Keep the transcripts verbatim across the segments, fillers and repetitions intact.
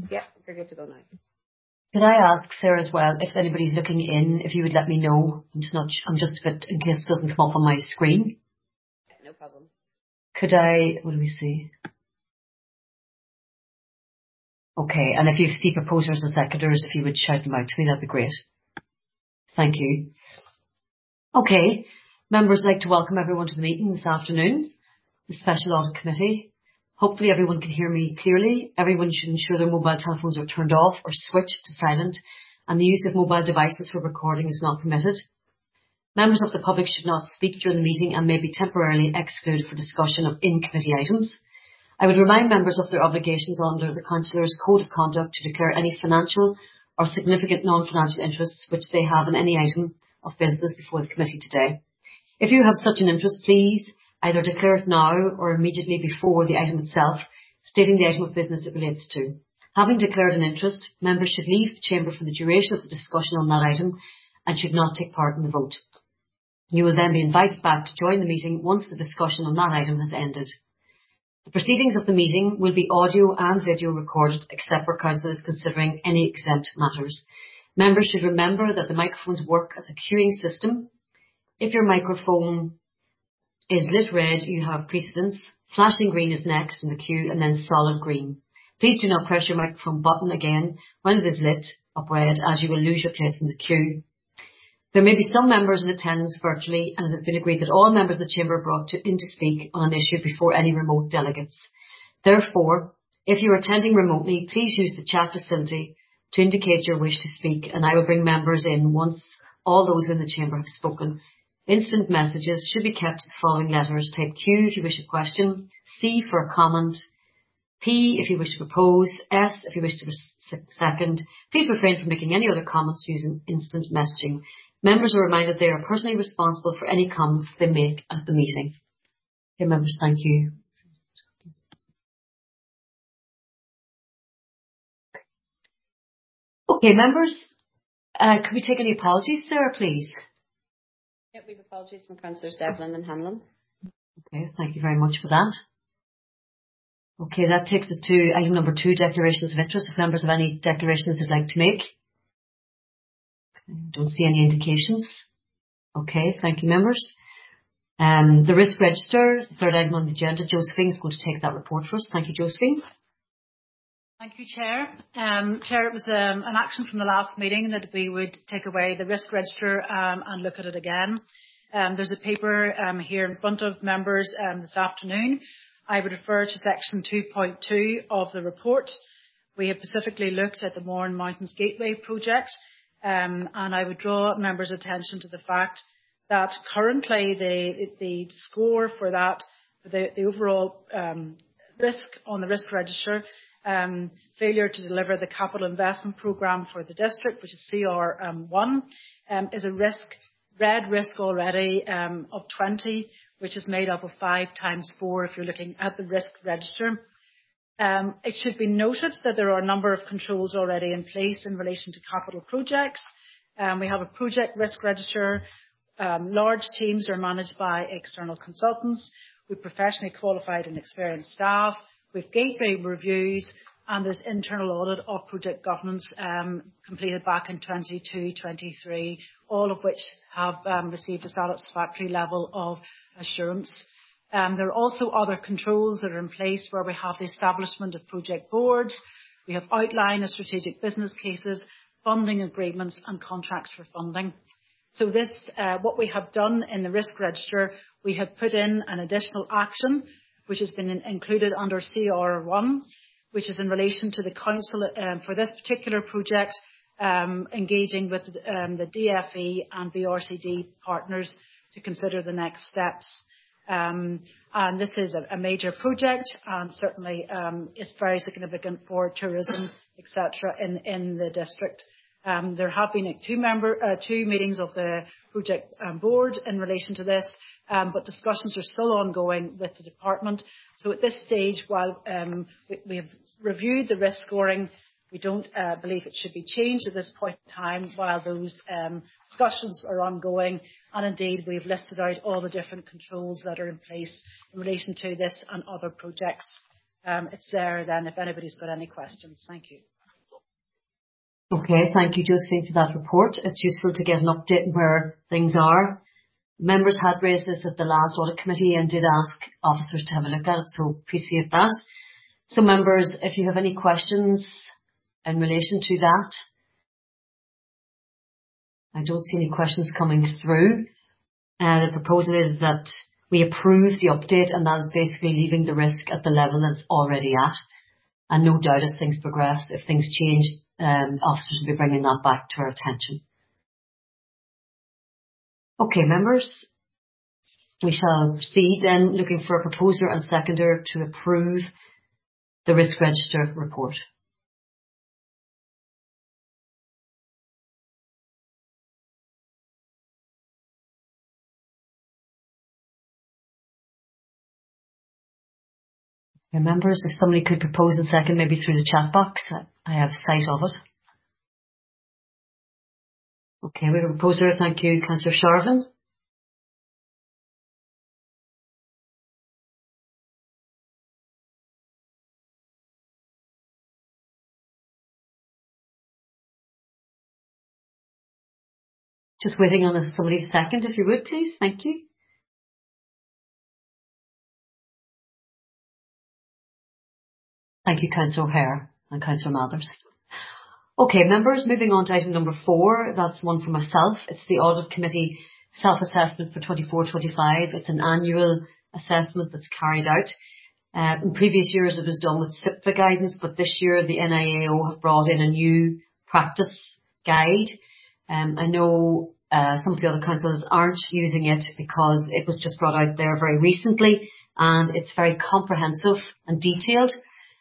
Yeah, you're good to go now. Could I ask, Sarah, as well, if anybody's looking in, if you would let me know? I'm just not, I'm just a bit, in case it doesn't come up on my screen. No problem. Could I, what do we see? Okay, and if you see proposers and seconders, if you would shout them out to me, that'd be great. Thank you. Okay, members, I'd like to welcome everyone to the meeting this afternoon, the Special Audit Committee. Hopefully everyone can hear me clearly. Everyone should ensure their mobile telephones are turned off or switched to silent, and the use of mobile devices for recording is not permitted. Members of the public should not speak during the meeting and may be temporarily excluded for discussion of in-committee items. I would remind members of their obligations under the Councillors' Code of Conduct to declare any financial or significant non-financial interests which they have in any item of business before the committee today. If you have such an interest, please either declare it now or immediately before the item itself, stating the item of business it relates to. Having declared an interest, members should leave the chamber for the duration of the discussion on that item and should not take part in the vote. You will then be invited back to join the meeting once the discussion on that item has ended. The proceedings of the meeting will be audio and video recorded, except where Council is considering any exempt matters. Members should remember that the microphones work as a queuing system. If your microphone is lit red, you have precedence. Flashing green is next in the queue, and then solid green. Please do not press your microphone button again when it is lit up red, as you will lose your place in the queue. There may be some members in attendance virtually, and it has been agreed that all members of the chamber are brought to, in to speak on an issue before any remote delegates. Therefore, if you are attending remotely, please use the chat facility to indicate your wish to speak, and I will bring members in once all those in the chamber have spoken. Instant messages should be kept to the following letters. Type Q if you wish a question, C for a comment, P if you wish to propose, S if you wish to second. Please refrain from making any other comments using instant messaging. Members are reminded they are personally responsible for any comments they make at the meeting. Okay, members, thank you. Okay, members, uh, can we take any apologies, Sarah, please? Yeah, we have apologies from Councillors Devlin and Hanlon. Okay, thank you very much for that. Okay, that takes us to item number two, declarations of interest. If members have any declarations they'd like to make. Okay, don't see any indications. Okay, thank you, members. Um, the risk register, the third item on the agenda, Josephine is going to take that report for us. Thank you, Josephine. Thank you, Chair. Um, Chair, it was um, an action from the last meeting that we would take away the risk register um, and look at it again. Um, there's a paper um, here in front of members um, this afternoon. I would refer to section two point two of the report. We have specifically looked at the Mourne Mountains Gateway project, um, and I would draw members' attention to the fact that currently the, the score for that, the, the overall um, risk on the risk register, um, failure to deliver the capital investment programme for the district, which is C R one, um, is a risk, red risk already um, of twenty, which is made up of five times four if you're looking at the risk register. Um, it should be noted that there are a number of controls already in place in relation to capital projects. Um, we have a project risk register. Um, large teams are managed by external consultants with professionally qualified and experienced staff, with gateway reviews, and there's internal audit of project governance um, completed back in twenty-two twenty-three, all of which have um, received a satisfactory level of assurance. Um, there are also other controls that are in place where we have the establishment of project boards, we have outline of strategic business cases, funding agreements and contracts for funding. So this, uh, what we have done in the risk register, we have put in an additional action which has been in, included under C R one, which is in relation to the council um, for this particular project, um, engaging with um, the D F E and B R C D partners to consider the next steps. Um, and this is a, a major project, and certainly um, is very significant for tourism, et cetera, in, in the district. Um, there have been two, member, uh, two meetings of the project um, board in relation to this, um, but discussions are still ongoing with the department. So at this stage, while um, we, we have reviewed the risk scoring, we don't uh, believe it should be changed at this point in time while those um, discussions are ongoing. And indeed, we've listed out all the different controls that are in place in relation to this and other projects. um, it's there then if anybody's got any questions. Thank you. Okay, thank you, Josephine, for that report. It's useful to get an update on where things are. Members had raised this at the last audit committee and did ask officers to have a look at it, so appreciate that. So members, if you have any questions in relation to that, I don't see any questions coming through. Uh, the proposal is that we approve the update, and that is basically leaving the risk at the level that it's already at. And no doubt as things progress, if things change, um, officers will be bringing that back to our attention. Okay, members, we shall proceed then looking for a proposer and seconder to approve the risk register report. Okay, members, if somebody could propose a second, maybe through the chat box, I have sight of it. Okay, we have a proposer. Thank you, Councillor Sharvin. Just waiting on somebody's second, if you would, please. Thank you. Thank you, Councillor O'Hare and Councillor Mathers. Okay, members, moving on to item number four. That's one for myself. It's the Audit Committee self-assessment for twenty-four twenty-five. It's an annual assessment that's carried out. Uh, in previous years it was done with S I P F A guidance, but this year the N I A O have brought in a new practice guide. Um, I know uh, some of the other councils aren't using it because it was just brought out there very recently, and it's very comprehensive and detailed.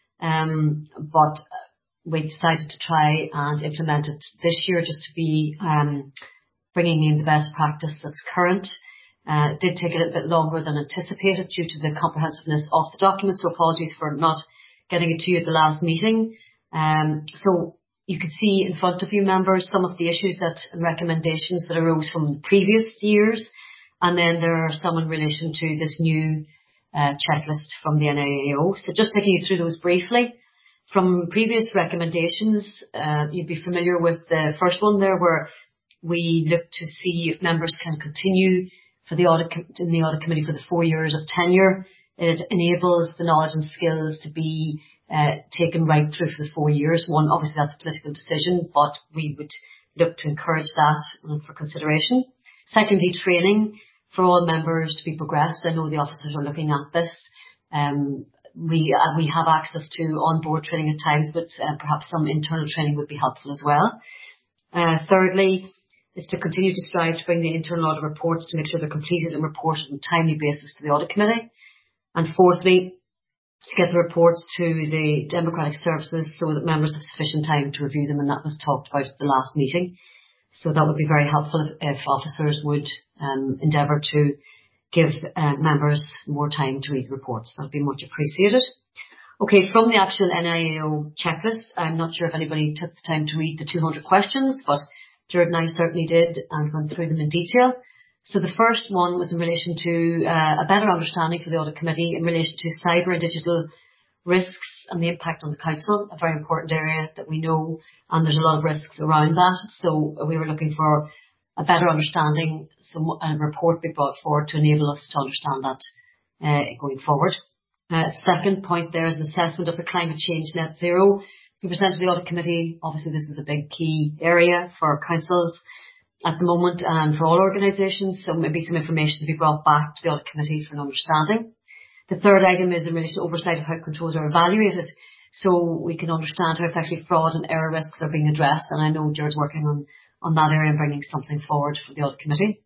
Um, but we decided to try and implement it this year just to be um, bringing in the best practice that's current. Uh, it did take a little bit longer than anticipated due to the comprehensiveness of the document, so apologies for not getting it to you at the last meeting. Um, so you can see in front of you, members, some of the issues that and recommendations that arose from the previous years, and then there are some in relation to this new uh, checklist from the N I A O. So just taking you through those briefly. From previous recommendations, uh, you'd be familiar with the first one there, where we look to see if members can continue for the audit com- in the audit committee for the four years of tenure. It enables the knowledge and skills to be uh, taken right through for the four years. One, obviously that's a political decision, but we would look to encourage that um, for consideration. Secondly, training for all members to be progressed. I know the officers are looking at this. Um, we uh, we have access to on-board training at times, but uh, perhaps some internal training would be helpful as well. Uh, thirdly, is to continue to strive to bring the internal audit reports to make sure they're completed and reported on a timely basis to the audit committee. And fourthly, to get the reports to the democratic services so that members have sufficient time to review them, and that was talked about at the last meeting. So that would be very helpful if, if officers would um, endeavour to give uh, members more time to read the reports. That would be much appreciated. Okay, from the actual N I A O checklist, I'm not sure if anybody took the time to read the two hundred questions, but Jared and I certainly did and went through them in detail. So the first one was in relation to uh, a better understanding for the audit committee in relation to cyber and digital risks and the impact on the council, a very important area that we know, and there's a lot of risks around that. So we were looking for a better understanding, some a report be brought forward to enable us to understand that uh, going forward. Uh, second point there is an assessment of the climate change net zero. We presented to the audit committee. Obviously this is a big key area for councils at the moment and for all organisations, so maybe some information to be brought back to the audit committee for an understanding. The third item is in relation to oversight of how controls are evaluated, so we can understand how effectively fraud and error risks are being addressed, and I know Jared's working on, on that area and bringing something forward for the audit committee.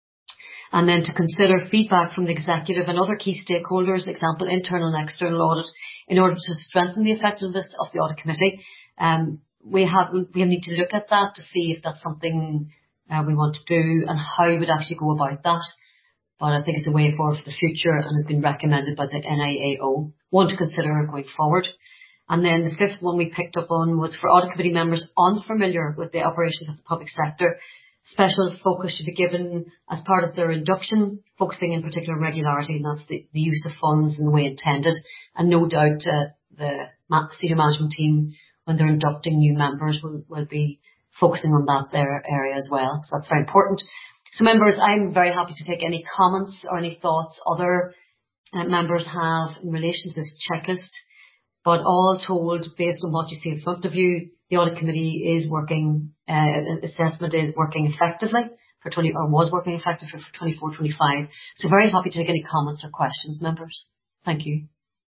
And then to consider feedback from the executive and other key stakeholders, example internal and external audit, in order to strengthen the effectiveness of the audit committee. Um, we have we need to look at that to see if that's something uh, we want to do and how we would actually go about that. But I think it's a way forward for the future and has been recommended by the N I A O. One to consider going forward. And then the fifth one we picked up on was for audit committee members unfamiliar with the operations of the public sector. Special focus should be given as part of their induction, focusing in particular on regularity, and that's the, the use of funds in the way intended. And no doubt uh, the ma- senior management team, when they're inducting new members, will, will be focusing on that there area as well. So that's very important. So members, I'm very happy to take any comments or any thoughts other uh, members have in relation to this checklist. But all told, based on what you see in front of you, the audit committee is working, uh, assessment is working effectively for twenty, or was working effectively for twenty-four twenty-five. So very happy to take any comments or questions, members. Thank you.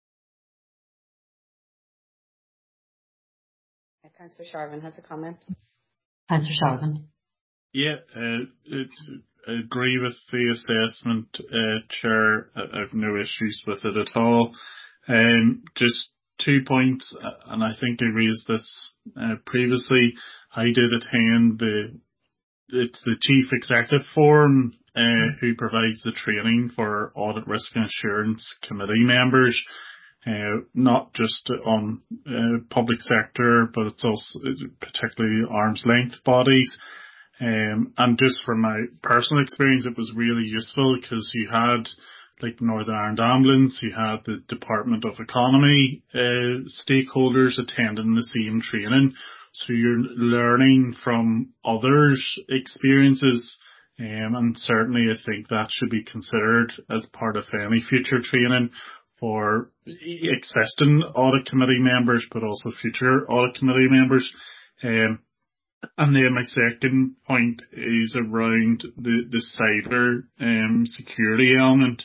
Councillor Sharvin has a comment. Councillor Sharvin. Yeah, uh, it's, I agree with the assessment, uh, Chair. I have no issues with it at all. Um, just two points, and I think I raised this uh, previously. I did attend the it's the Chief Executive Forum uh, who provides the training for Audit Risk and Assurance Committee members, uh, not just on uh, public sector, but it's also particularly arm's length bodies. Um, and just from my personal experience, it was really useful because you had like Northern Ireland Ambulance, you had the Department of Economy uh, stakeholders attending the same training. So you're learning from others' experiences, um, and certainly I think that should be considered as part of any future training for existing audit committee members, but also future audit committee members. Um, and then my second point is around the, the cyber um, security element.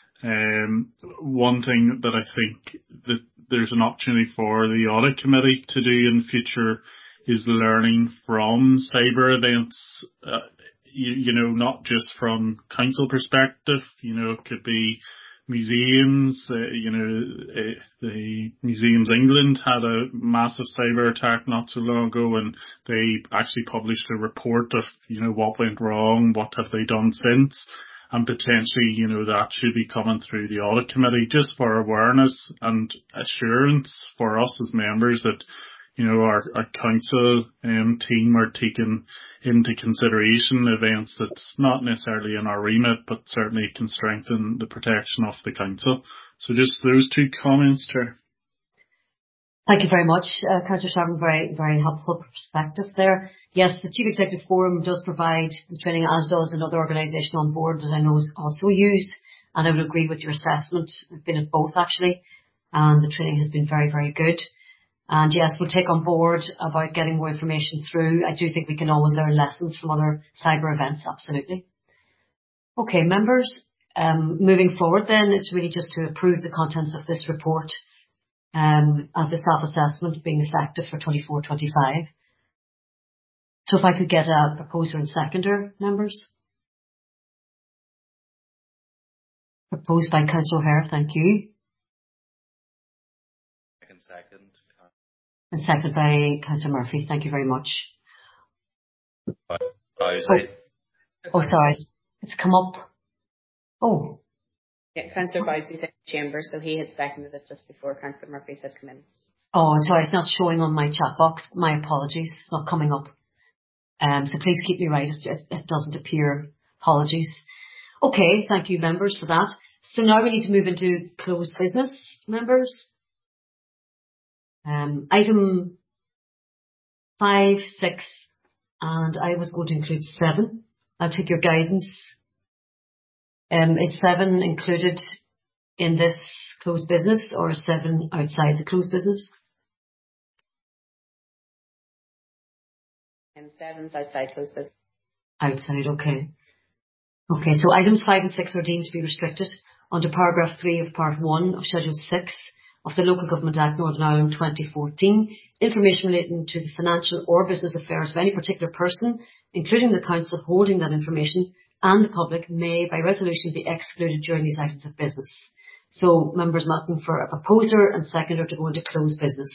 Um, one thing that I think that there's an opportunity for the audit committee to do in future is learning from cyber events, uh, you, you know, not just from council perspective. You know, it could be museums, uh, you know, uh, the Museums England had a massive cyber attack not so long ago, and they actually published a report of, you know, what went wrong, what have they done since. And potentially, you know, that should be coming through the audit committee just for awareness and assurance for us as members that, you know, our, our council um, team are taking into consideration events that's not necessarily in our remit, but certainly can strengthen the protection of the council. So just those two comments, Chair. Thank you very much, uh, Councillor Sharvin. Very, very helpful perspective there. Yes, the Chief Executive Forum does provide the training, as does another organisation on board that I know is also used, and I would agree with your assessment. I've been at both actually, and the training has been very, very good. And yes, we'll take on board about getting more information through. I do think we can always learn lessons from other cyber events, absolutely. Okay, members, um, moving forward then, it's really just to approve the contents of this report um, as the self-assessment being effective for twenty-four twenty-five. So if I could get a proposer and seconder, members. Proposed by Councillor O'Hare, thank you. Second, second. And seconded by Councillor Murphy, thank you very much. Oh, oh, oh, sorry, it's come up. Oh. Yeah, Councillor Bowsey's in the chamber, so he had seconded it just before Councillor Murphy had come in. Oh, sorry, it's not showing on my chat box. My apologies, it's not coming up. Um, so please keep me right, it's just, it doesn't appear. Apologies. Okay, thank you members for that. So now we need to move into closed business, members. Um, item five, six, and I was going to include seven. I'll take your guidance. Um, is seven included in this closed business, or is seven outside the closed business? And seven's outside closed business. Outside, okay. Okay, so items five and six are deemed to be restricted under paragraph three of part one of schedule six of the Local Government Act Northern Ireland twenty fourteen. Information relating to the financial or business affairs of any particular person, including the council holding that information, and the public, may by resolution be excluded during these items of business. So members looking for a proposer and seconder to go into closed business.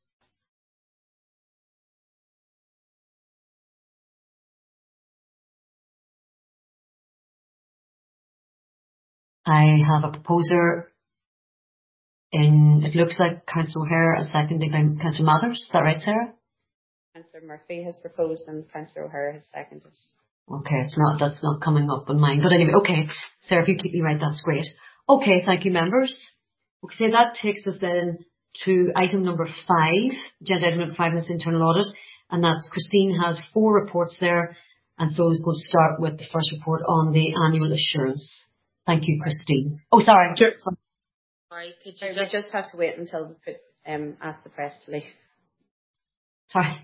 I have a proposer in, it looks like Councillor O'Hare, and seconded by Councillor Mathers. Is that right, Sarah? Councillor Murphy has proposed and Councillor O'Hare has seconded. Okay, it's not, that's not coming up on mine. But anyway, okay. Sarah, if you keep me right, that's great. Okay, thank you, members. Okay, that takes us then to item number five, agenda item number five is internal audit. And that's Christine has four reports there. And so I was going to start with the first report on the annual assurance. Thank you, Christine. Oh, sorry. Sure. Sorry, could you Sorry, just... we just have to wait until we put, um, ask the press to leave. Sorry.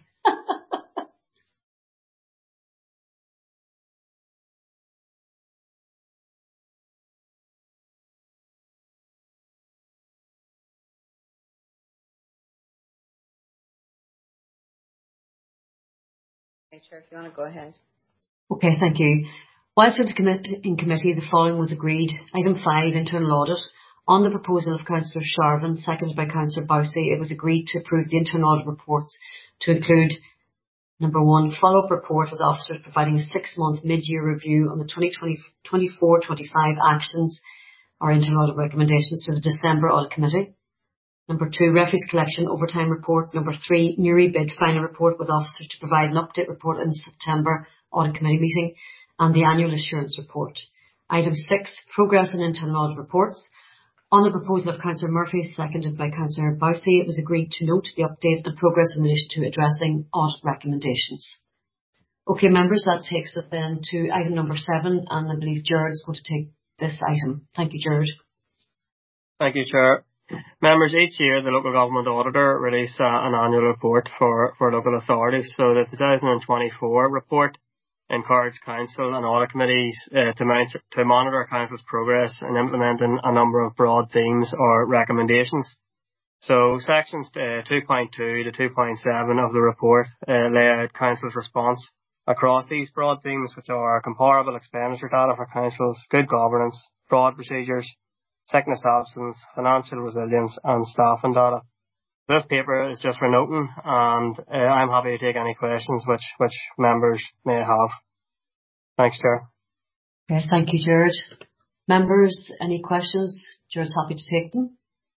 Okay, Chair, if you want to go ahead. Okay, thank you. Whilst in committee, in committee, the following was agreed. Item five, internal audit. On the proposal of Councillor Sharvin, seconded by Councillor Bowsey, it was agreed to approve the internal audit reports to include number one, follow-up report with officers providing a six-month mid-year review on the twenty twenty-four twenty-five actions or internal audit recommendations to the December Audit Committee. Number two, refuse collection overtime report. Number three, new rebid final report with officers to provide an update report in the September Audit Committee meeting, and the annual assurance report. Item six, progress and internal audit reports. On the proposal of Councillor Murphy, seconded by Councillor Bowsey, it was agreed to note the update and progress in relation to addressing audit recommendations. Okay, members, that takes us then to item number seven, and I believe Gerard is going to take this item. Thank you, Gerard. Thank you, Chair. Members, each year the local government auditor releases uh, an annual report for, for local authorities. So the two thousand twenty-four report encouraged council and audit committees uh, to, mount, to monitor council's progress in implementing a number of broad themes or recommendations. So sections uh, two point two to two point seven of the report uh, lay out council's response across these broad themes, which are comparable expenditure data for councils, good governance, fraud procedures, sickness absence, financial resilience and staffing data. This paper is just for noting, and uh, I'm happy to take any questions which, which members may have. Thanks, Chair. Okay, thank you, Gerard. Members, any questions? Gerard's happy to take them.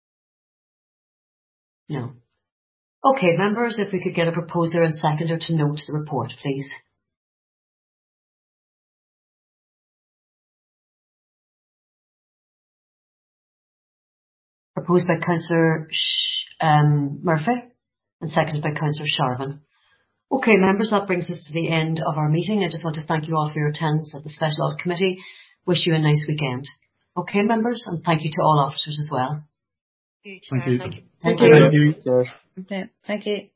No. Okay, members, if we could get a proposer and seconder to note the report, please. Proposed by Councillor um, Murphy and seconded by Councillor Sharvin. Okay, members, that brings us to the end of our meeting. I just want to thank you all for your attendance at the Special Audit Committee. Wish you a nice weekend. Okay, members, and thank you to all officers as well. Thank you. Thank you. Thank you. Thank Thank you. you. Cheers. Okay, thank you.